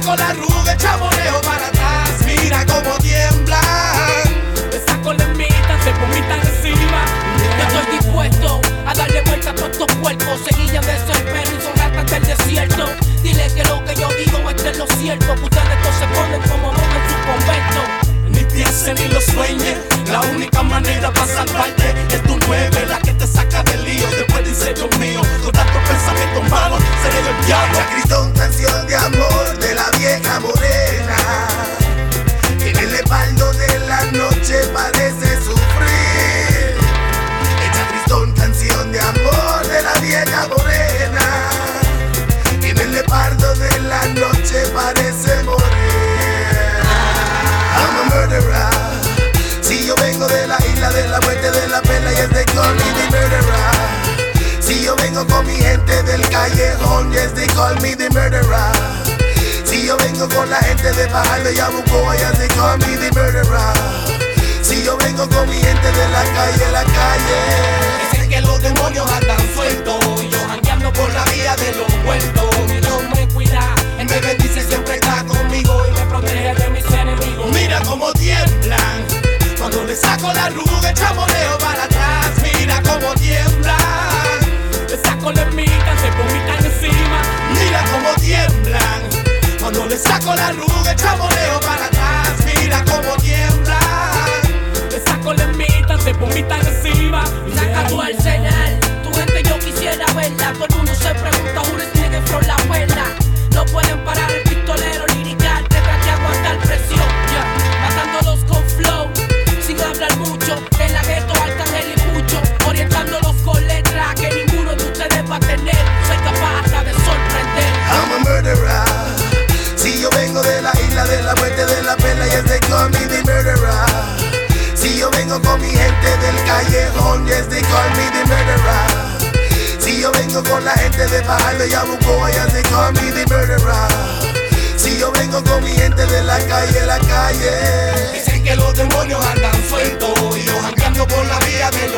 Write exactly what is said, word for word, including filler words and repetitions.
saco la arruga, el chamoneo para atrás. Mira cómo tiemblan. Le saco la enmita, se vomitan encima. Yo estoy dispuesto a darle vuelta a todos estos cuerpos. Se guillan de desespero y son ratas del desierto. Dile que lo que yo digo es de lo cierto, que ustedes todos se ponen como monjas en su convento. Ni piensen ni lo sueñen, la única manera para salvarte es tu nueve, la que te saca del lío. Después dice, Dios mío, con tantos pensamientos malos, seré del diablo. Echa Cristón, canción de amor de la vieja morena, que en el espaldo de la noche parece sufrir. Echa Cristón, canción de amor de la vieja morena, que en el espaldo de la noche parece morir. I'm a murderer. Si yo vengo de la isla de la muerte, de la pela, y es de call me the murderer. Si yo vengo con mi gente del callejón, yes they call me the murderer. Si yo vengo con la gente de Fajardo y Yabucoa, yes they call me the murderer. Si yo vengo con mi gente de la calle, la calle. Dicen que los demonios andan sueltos y yo jangueando por la vía de los muertos. Mi Dios me cuida, Él me bendice, siempre está conmigo y me protege de mis enemigos. Mira cómo tiemblan cuando le saco la arruga, el chamoneo para atrás. Mira cómo tiemblan. Le saco la enmita, se vomitan encima. Mira cómo tiemblan cuando le saco la arruga, el chamoneo para atrás. Mira cómo tiemblan. Le saco la enmita, se vomitan encima. Saca tu arsenal, tu gente yo quisiera verla. Todo el mundo se pregunta who this nigga from la abuela. No pueden parar el pistolero lirical, tendrá que aguantar presión, yeah. Matándolos con flow, sin hablar mucho. En la gueto, Arcángel y Pucho, orientándolos con letra que ninguno de ustedes va a tener. Soy capaz hasta de sorprender. I'm a murderer. Si yo vengo de la isla de la muerte, de la pela, y es de call me the murderer. Si yo vengo con mi gente del callejón, yes they call me the murderer. Si yo vengo con la gente de Fajardo y Yabucoa, yes they call me the murderer. Si yo vengo con mi gente de la calle, la calle. Dicen que los demonios andan sueltos y yo jangueando por la vía de